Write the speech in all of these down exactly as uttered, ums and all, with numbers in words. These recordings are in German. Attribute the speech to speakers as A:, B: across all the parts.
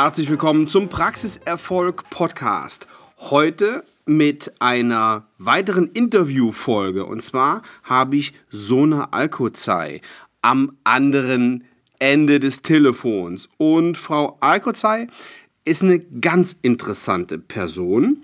A: Herzlich willkommen zum Praxiserfolg Podcast. Heute mit einer weiteren Interviewfolge. Und zwar habe ich Sona Alkozai am anderen Ende des Telefons. Und Frau Alkozai ist eine ganz interessante Person.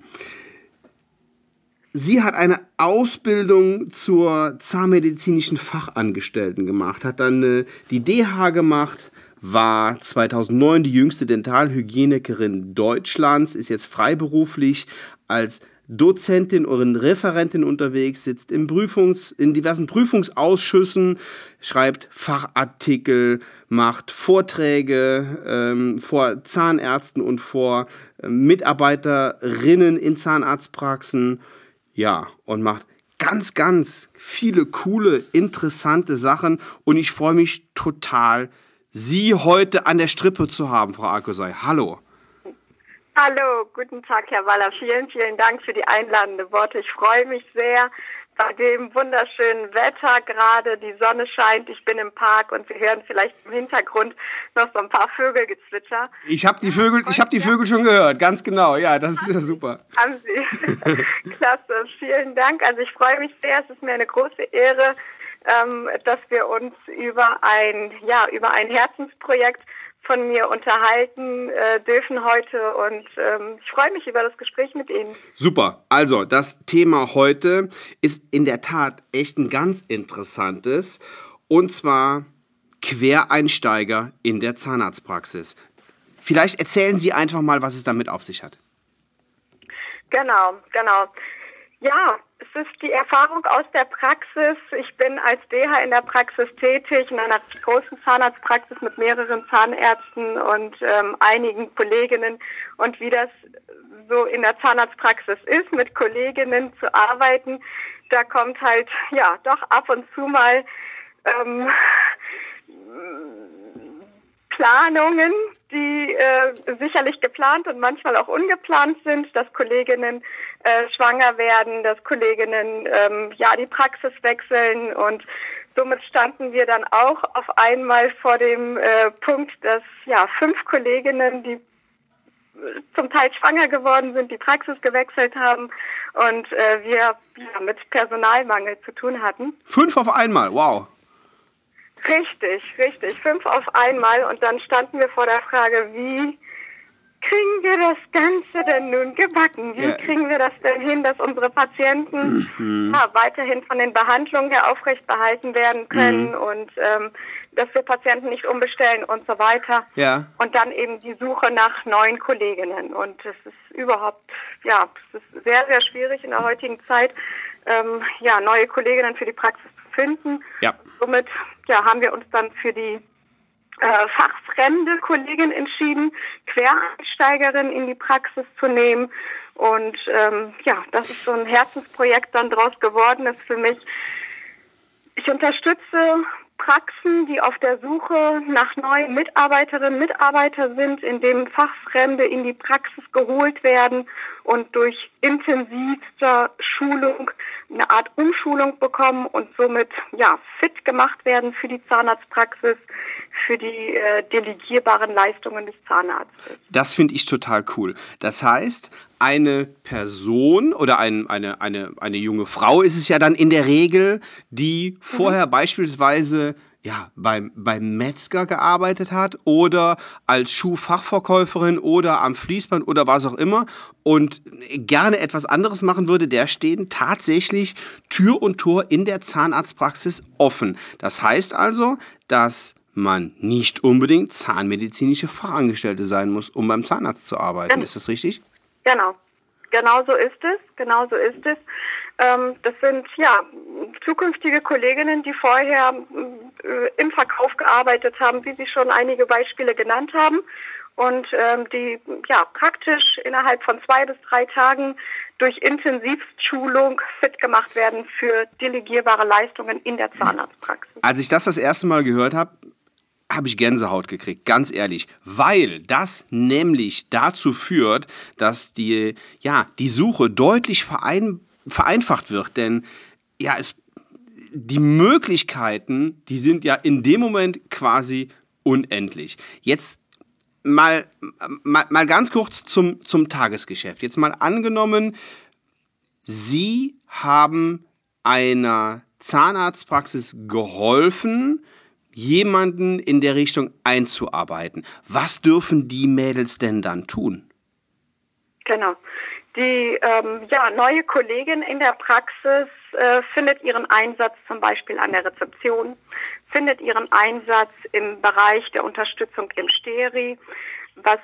A: Sie hat eine Ausbildung zur zahnmedizinischen Fachangestellten gemacht, hat dann äh, die D H gemacht, war zweitausendneun die jüngste Dentalhygienikerin Deutschlands, ist jetzt freiberuflich als Dozentin und Referentin unterwegs, sitzt im Prüfungs-, in diversen Prüfungsausschüssen, schreibt Fachartikel, macht Vorträge ähm, vor Zahnärzten und vor äh, Mitarbeiterinnen in Zahnarztpraxen. Ja, und macht ganz, ganz viele coole, interessante Sachen. Und ich freue mich total, Sie heute an der Strippe zu haben, Frau Alkozai. Hallo.
B: Hallo, guten Tag, Herr Waller. Vielen, vielen Dank für die einladenden Worte. Ich freue mich sehr bei dem wunderschönen Wetter gerade. Die Sonne scheint, ich bin im Park und Sie hören vielleicht im Hintergrund noch so ein paar Vögelgezwitscher.
A: Ich habe die Vögel, ich habe die Vögel schon gehört, ganz genau. Ja, das ist ja super.
B: Haben Sie. Klasse, vielen Dank. Also ich freue mich sehr. Es ist mir eine große Ehre, ähm, dass wir uns über ein, ja, über ein Herzensprojekt von mir unterhalten äh, dürfen heute und ähm, ich freue mich über das Gespräch mit Ihnen.
A: Super. Also, das Thema heute ist in der Tat echt ein ganz interessantes, und zwar Quereinsteiger in der Zahnarztpraxis. Vielleicht erzählen Sie einfach mal, was es damit auf sich hat.
B: Genau, genau. Ja, es ist die Erfahrung aus der Praxis. Ich bin als D H in der Praxis tätig, in einer großen Zahnarztpraxis mit mehreren Zahnärzten und ähm, einigen Kolleginnen. Und wie das so in der Zahnarztpraxis ist, mit Kolleginnen zu arbeiten, da kommt halt, ja, doch ab und zu mal ähm, Planungen, die äh, sicherlich geplant und manchmal auch ungeplant sind, dass Kolleginnen äh, schwanger werden, dass Kolleginnen ähm, ja die Praxis wechseln und somit standen wir dann auch auf einmal vor dem äh, Punkt, dass ja fünf Kolleginnen, die zum Teil schwanger geworden sind, die Praxis gewechselt haben und äh, wir ja, mit Personalmangel zu tun hatten.
A: Fünf auf einmal, wow.
B: Richtig, richtig. Fünf auf einmal. Und dann standen wir vor der Frage, wie kriegen wir das Ganze denn nun gebacken? Wie ja. kriegen wir das denn hin, dass unsere Patienten mhm. ja, weiterhin von den Behandlungen her aufrecht behalten werden können mhm. und ähm, dass wir Patienten nicht umbestellen und so weiter.
A: Ja.
B: Und dann eben die Suche nach neuen Kolleginnen. Und es ist überhaupt, ja, es ist sehr, sehr schwierig in der heutigen Zeit, ähm, ja, neue Kolleginnen für die Praxis zu finden.
A: Ja.
B: Somit ja, haben wir uns dann für die äh, fachfremde Kollegin entschieden, Quereinsteigerin in die Praxis zu nehmen. Und ähm, ja, das ist so ein Herzensprojekt dann draus geworden ist für mich. Ich unterstütze Praxen, die auf der Suche nach neuen Mitarbeiterinnen und Mitarbeitern sind, in denen Fachfremde in die Praxis geholt werden und durch intensivste Schulung eine Art Umschulung bekommen und somit ja fit gemacht werden für die Zahnarztpraxis, für die äh, delegierbaren Leistungen des Zahnarztes.
A: Das finde ich total cool. Das heißt, eine Person oder ein, eine, eine, eine junge Frau ist es ja dann in der Regel, die vorher mhm. beispielsweise ja, beim, beim Metzger gearbeitet hat oder als Schuhfachverkäuferin oder am Fließband oder was auch immer und gerne etwas anderes machen würde, der stehen tatsächlich Tür und Tor in der Zahnarztpraxis offen. Das heißt also, dass man nicht unbedingt zahnmedizinische Fachangestellte sein muss, um beim Zahnarzt zu arbeiten.
B: Genau.
A: Ist das richtig?
B: Genau. Genau so ist es. Genau so ist es. Ähm, das sind ja zukünftige Kolleginnen, die vorher äh, im Verkauf gearbeitet haben, wie Sie schon einige Beispiele genannt haben. Und ähm, die ja praktisch innerhalb von zwei bis drei Tagen durch Intensivschulung fit gemacht werden für delegierbare Leistungen in der Zahnarztpraxis.
A: Als ich das das erste Mal gehört habe, habe ich Gänsehaut gekriegt, ganz ehrlich, weil das nämlich dazu führt, dass die, ja, die Suche deutlich verein, vereinfacht wird, denn ja, es, die Möglichkeiten, die sind ja in dem Moment quasi unendlich. Jetzt mal, mal, mal ganz kurz zum, zum Tagesgeschäft. Jetzt mal angenommen, Sie haben einer Zahnarztpraxis geholfen, jemanden in der Richtung einzuarbeiten. Was dürfen die Mädels denn dann tun?
B: Genau. Die ähm, ja, neue Kollegin in der Praxis äh, findet ihren Einsatz zum Beispiel an der Rezeption, findet ihren Einsatz im Bereich der Unterstützung im Steri, was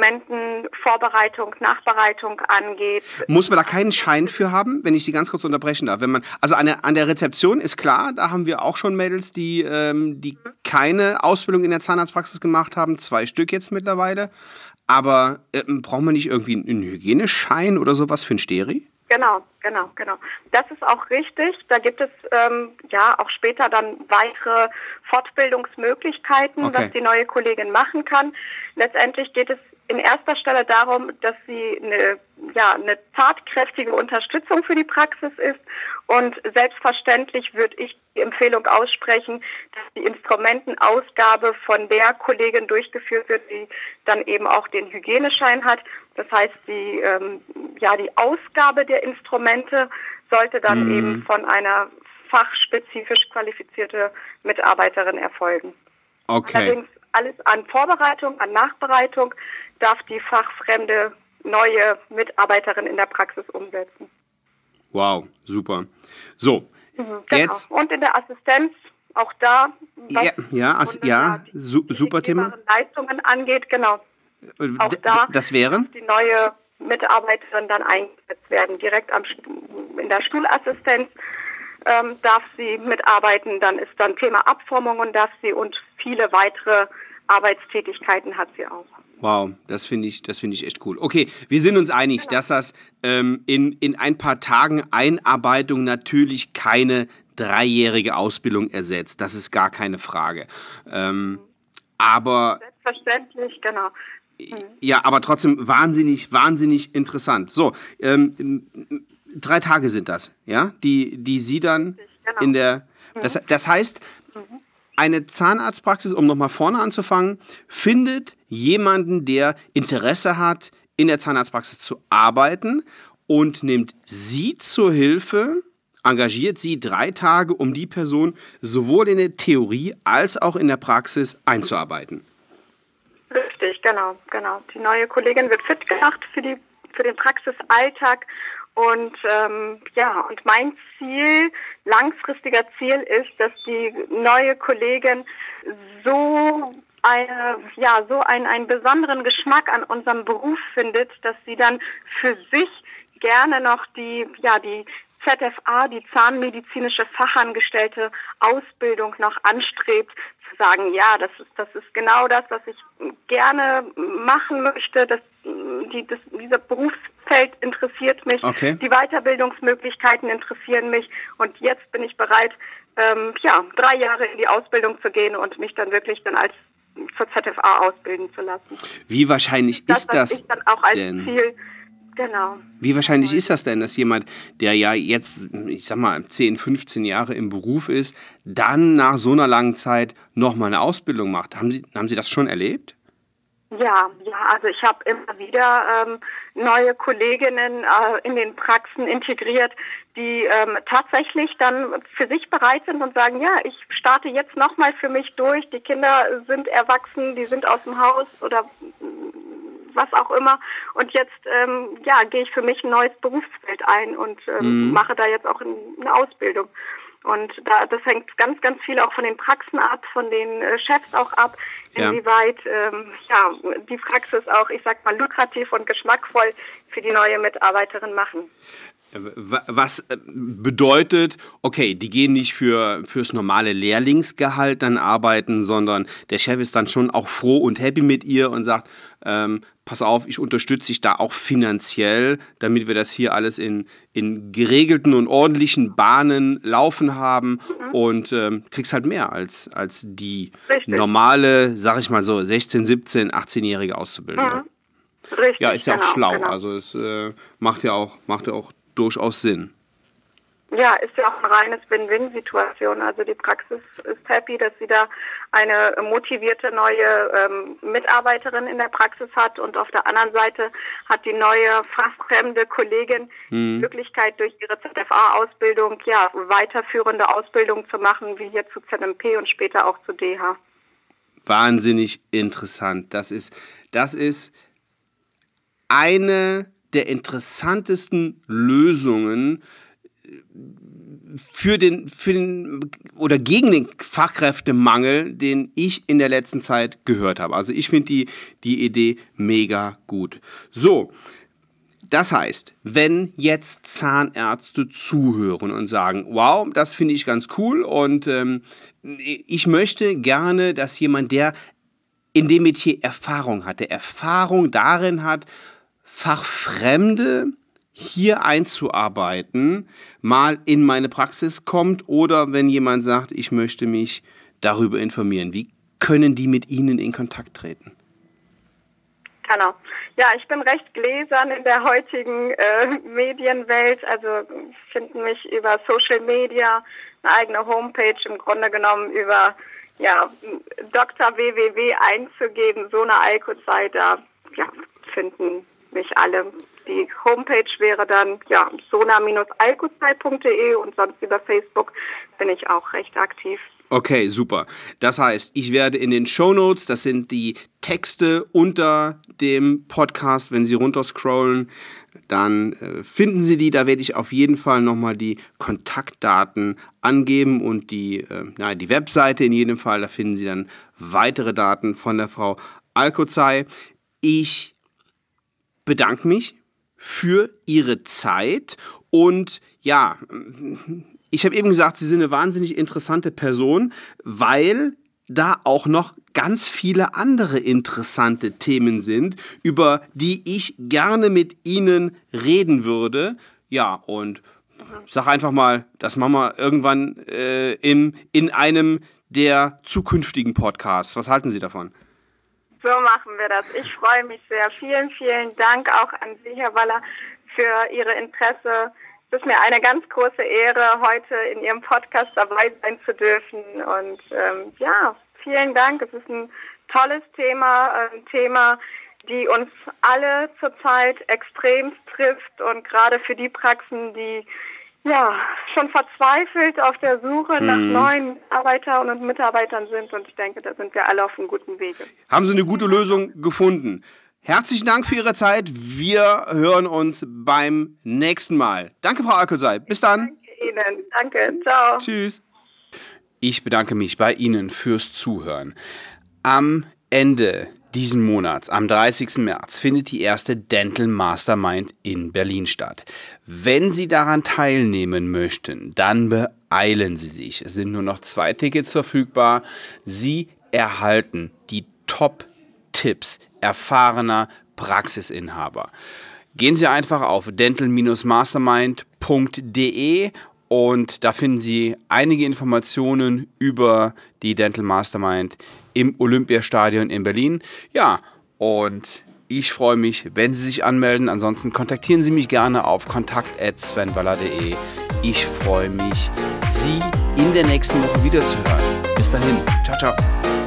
B: Instrumentenvorbereitung, Nachbereitung angeht.
A: Muss man da keinen Schein für haben, wenn ich Sie ganz kurz unterbrechen darf? Wenn man, also an der, an der Rezeption ist klar, da haben wir auch schon Mädels, die, ähm, die keine Ausbildung in der Zahnarztpraxis gemacht haben, zwei Stück jetzt mittlerweile. Aber äh, braucht man nicht irgendwie einen Hygieneschein oder sowas für ein Steri?
B: Genau, genau, genau. Das ist auch richtig. Da gibt es ähm, ja auch später dann weitere Fortbildungsmöglichkeiten,
A: Okay.
B: was die neue Kollegin machen kann. Letztendlich geht es in erster Stelle darum, dass sie eine, ja, eine tatkräftige Unterstützung für die Praxis ist. Und selbstverständlich würde ich die Empfehlung aussprechen, dass die Instrumentenausgabe von der Kollegin durchgeführt wird, die dann eben auch den Hygieneschein hat. Das heißt, die, ähm, ja, die Ausgabe der Instrumente sollte dann
A: Mhm.
B: eben von einer fachspezifisch qualifizierte Mitarbeiterin erfolgen.
A: Okay.
B: Allerdings alles an Vorbereitung, an Nachbereitung darf die fachfremde neue Mitarbeiterin in der Praxis umsetzen.
A: Wow, super. So,
B: Mhm, genau.
A: jetzt.
B: Und in der Assistenz, auch da, was
A: Ja, ja, as,
B: Hunde-
A: ja su,
B: die
A: super Thema.
B: delegierbaren Leistungen angeht, genau. Auch
A: D-
B: da
A: d- Das wäre?
B: darf die neue Mitarbeiterin dann eingesetzt werden. Direkt am, Stu- in der Stuhlassistenz ähm, darf sie mitarbeiten. Dann ist dann Thema Abformungen darf sie und viele weitere Arbeitstätigkeiten hat sie auch.
A: Wow, das finde ich, das finde ich echt cool. Okay, wir sind uns einig, dass das ähm, in, in ein paar Tagen Einarbeitung natürlich keine dreijährige Ausbildung ersetzt. Das ist gar keine Frage. Ähm, aber
B: Selbstverständlich, genau.
A: ja, aber trotzdem wahnsinnig, wahnsinnig interessant. So, ähm, drei Tage sind das, ja, die, die Sie dann
B: Genau.
A: in der. Das, das heißt, eine Zahnarztpraxis, um nochmal vorne anzufangen, findet jemanden, der Interesse hat, in der Zahnarztpraxis zu arbeiten und nimmt Sie zur Hilfe, engagiert Sie drei Tage, um die Person sowohl in der Theorie als auch in der Praxis einzuarbeiten.
B: Richtig, genau, genau. Die neue Kollegin wird fit gemacht für die für den Praxisalltag und ähm, ja und mein Ziel, langfristiger Ziel ist, dass die neue Kollegin so eine ja so einen einen besonderen Geschmack an unserem Beruf findet, dass sie dann für sich gerne noch die ja die Z F A, die zahnmedizinische Fachangestellte Ausbildung noch anstrebt, zu sagen, ja, das ist, das ist genau das, was ich gerne machen möchte. Das, die, das, dieser Berufsfeld interessiert mich.
A: Okay.
B: Die Weiterbildungsmöglichkeiten interessieren mich. Und jetzt bin ich bereit, ähm, ja, drei Jahre in die Ausbildung zu gehen und mich dann wirklich dann als zur Z F A ausbilden zu lassen.
A: Wie wahrscheinlich
B: Das,
A: ist
B: was
A: das
B: ich dann auch als
A: denn?
B: Ziel, genau.
A: Wie wahrscheinlich ist das denn, dass jemand, der ja jetzt, ich sag mal, zehn, fünfzehn Jahre im Beruf ist, dann nach so einer langen Zeit nochmal eine Ausbildung macht? Haben Sie, haben Sie das schon erlebt?
B: Ja, ja, also ich habe immer wieder ähm, neue Kolleginnen äh, in den Praxen integriert, die ähm, tatsächlich dann für sich bereit sind und sagen, ja, ich starte jetzt nochmal für mich durch, die Kinder sind erwachsen, die sind aus dem Haus oder was auch immer und jetzt ähm, ja gehe ich für mich ein neues Berufsfeld ein und ähm,
A: Mhm.
B: mache da jetzt auch eine Ausbildung. Und da, das hängt ganz, ganz viel auch von den Praxen ab, von den äh, Chefs auch ab,
A: Ja.
B: inwieweit ähm, ja, die Praxis auch, ich sag mal, lukrativ und geschmackvoll für die neue Mitarbeiterin machen.
A: Was äh, bedeutet, okay, die gehen nicht für fürs normale Lehrlingsgehalt dann arbeiten, sondern der Chef ist dann schon auch froh und happy mit ihr und sagt, ähm, pass auf, ich unterstütze dich da auch finanziell, damit wir das hier alles in, in geregelten und ordentlichen Bahnen laufen haben
B: Mhm.
A: und ähm, kriegst halt mehr als, als die
B: Richtig.
A: normale, sag ich mal so, sechzehn-, siebzehn-, achtzehnjährige Auszubildende.
B: Mhm. Richtig,
A: Ja, ist ja auch
B: genau,
A: schlau.
B: genau.
A: Also es äh, macht ja auch, macht ja auch durchaus Sinn.
B: Ja, ist ja auch eine reines Win-Win-Situation. Also die Praxis ist happy, dass sie da eine motivierte neue ähm, Mitarbeiterin in der Praxis hat und auf der anderen Seite hat die neue fachfremde Kollegin mhm. die Möglichkeit, durch ihre Z F A-Ausbildung ja weiterführende Ausbildung zu machen, wie hier zu Z M P und später auch zu D H.
A: Wahnsinnig interessant. Das ist, das ist eine der interessantesten Lösungen für den, für den oder gegen den Fachkräftemangel, den ich in der letzten Zeit gehört habe. Also ich finde die, die Idee mega gut. So, das heißt, wenn jetzt Zahnärzte zuhören und sagen, wow, das finde ich ganz cool und ähm, ich möchte gerne, dass jemand, der in dem Metier Erfahrung hat, der Erfahrung darin hat, Fachfremde hier einzuarbeiten, mal in meine Praxis kommt oder wenn jemand sagt, ich möchte mich darüber informieren. Wie können die mit Ihnen in Kontakt treten?
B: Genau. Ja, ich bin recht gläsern in der heutigen äh, Medienwelt, also finden mich über Social Media, eine eigene Homepage, im Grunde genommen über ja, Doktor W W W einzugeben, so eine Alkozei, da ja, finden mich alle. Die Homepage wäre dann ja sona Bindestrich alkozei punkt de und sonst über Facebook bin ich auch recht aktiv.
A: Okay, super. Das heißt, ich werde in den Shownotes, das sind die Texte unter dem Podcast, wenn Sie runterscrollen, dann äh, finden Sie die. Da werde ich auf jeden Fall nochmal die Kontaktdaten angeben und die, äh, na, die Webseite in jedem Fall. Da finden Sie dann weitere Daten von der Frau Alkozei. Ich bedanke mich für Ihre Zeit und ja, ich habe eben gesagt, Sie sind eine wahnsinnig interessante Person, weil da auch noch ganz viele andere interessante Themen sind, über die ich gerne mit Ihnen reden würde. Ja, und sag einfach mal, das machen wir irgendwann äh, in, in einem der zukünftigen Podcasts. Was halten Sie davon?
B: So machen wir das. Ich freue mich sehr. Vielen, vielen Dank auch an Sie, Herr Waller, für Ihre Interesse. Es ist mir eine ganz große Ehre, heute in Ihrem Podcast dabei sein zu dürfen. Und ähm, ja, vielen Dank. Es ist ein tolles Thema, ein Thema, die uns alle zurzeit extrem trifft und gerade für die Praxen, die ja schon verzweifelt auf der Suche mhm. nach neuen Mitarbeitern und Mitarbeitern sind. Und ich denke, da sind wir alle auf einem guten Wege.
A: Haben Sie eine gute Lösung gefunden? Herzlichen Dank für Ihre Zeit. Wir hören uns beim nächsten Mal. Danke, Frau Alkozei. Bis dann.
B: Danke Ihnen. Danke. Ciao.
A: Tschüss. Ich bedanke mich bei Ihnen fürs Zuhören. Am Ende diesen Monats, am dreißigsten März, findet die erste Dental Mastermind in Berlin statt. Wenn Sie daran teilnehmen möchten, dann beeilen Sie sich. Es sind nur noch zwei Tickets verfügbar. Sie erhalten die Top-Tipps erfahrener Praxisinhaber. Gehen Sie einfach auf dental mastermind punkt de und da finden Sie einige Informationen über die Dental Mastermind im Olympiastadion in Berlin. Ja, und ich freue mich, wenn Sie sich anmelden. Ansonsten kontaktieren Sie mich gerne auf kontakt at sven waller punkt de. Ich freue mich, Sie in der nächsten Woche wiederzuhören. Bis dahin. Ciao, ciao.